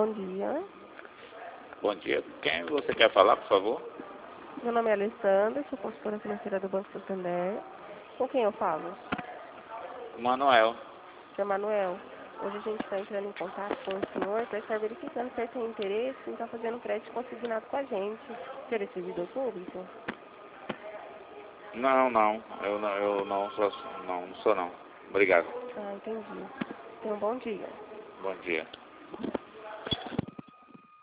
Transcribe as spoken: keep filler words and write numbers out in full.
Bom dia. Bom dia. Quem você quer falar, por favor? Meu nome é Alessandra, sou consultora financeira do Banco Santander. Com quem eu falo? Manuel. Seu Manuel. Hoje a gente está entrando em contato com o senhor para estar verificando se ele tem interesse em estar fazendo crédito consignado com a gente. Ser esse servidor público? Não, não. Eu não, eu não sou, não, não sou não. Obrigado. Ah, entendi. Tenha um bom dia. Bom dia.